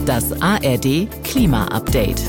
Das ARD Klima-Update.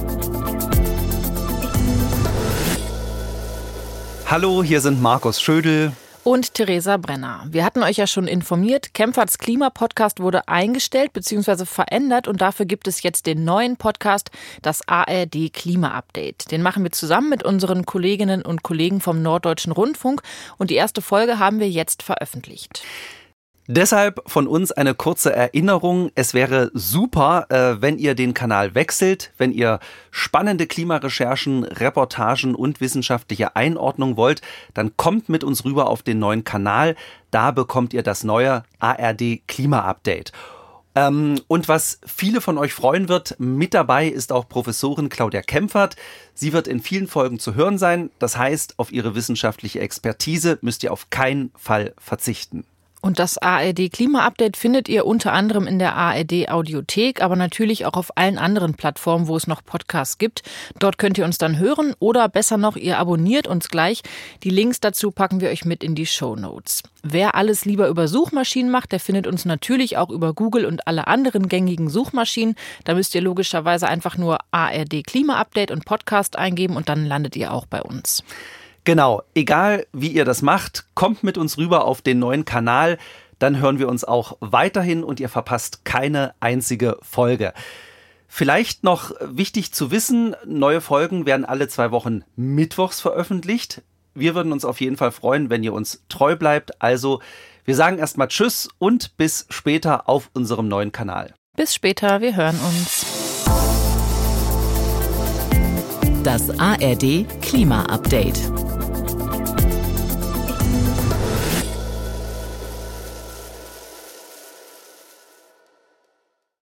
Hallo, hier sind Markus Schödel und Theresa Brenner. Wir hatten euch ja schon informiert, Kempferts Klima-Podcast wurde eingestellt bzw. verändert und dafür gibt es jetzt den neuen Podcast, das ARD Klima-Update. Den machen wir zusammen mit unseren Kolleginnen und Kollegen vom Norddeutschen Rundfunk und die erste Folge haben wir jetzt veröffentlicht. Deshalb von uns eine kurze Erinnerung. Es wäre super, wenn ihr den Kanal wechselt, wenn ihr spannende Klimarecherchen, Reportagen und wissenschaftliche Einordnung wollt, dann kommt mit uns rüber auf den neuen Kanal. Da bekommt ihr das neue ARD Klima-Update. Und was viele von euch freuen wird, mit dabei ist auch Professorin Claudia Kempfert. Sie wird in vielen Folgen zu hören sein. Das heißt, auf ihre wissenschaftliche Expertise müsst ihr auf keinen Fall verzichten. Und das ARD Klima-Update findet ihr unter anderem in der ARD Audiothek, aber natürlich auch auf allen anderen Plattformen, wo es noch Podcasts gibt. Dort könnt ihr uns dann hören oder besser noch, ihr abonniert uns gleich. Die Links dazu packen wir euch mit in die Shownotes. Wer alles lieber über Suchmaschinen macht, der findet uns natürlich auch über Google und alle anderen gängigen Suchmaschinen. Da müsst ihr logischerweise einfach nur ARD Klima-Update und Podcast eingeben und dann landet ihr auch bei uns. Genau, egal wie ihr das macht, kommt mit uns rüber auf den neuen Kanal, dann hören wir uns auch weiterhin und ihr verpasst keine einzige Folge. Vielleicht noch wichtig zu wissen, neue Folgen werden alle 2 Wochen mittwochs veröffentlicht. Wir würden uns auf jeden Fall freuen, wenn ihr uns treu bleibt. Also, wir sagen erstmal Tschüss und bis später auf unserem neuen Kanal. Bis später, wir hören uns. Das ARD Klima-Update.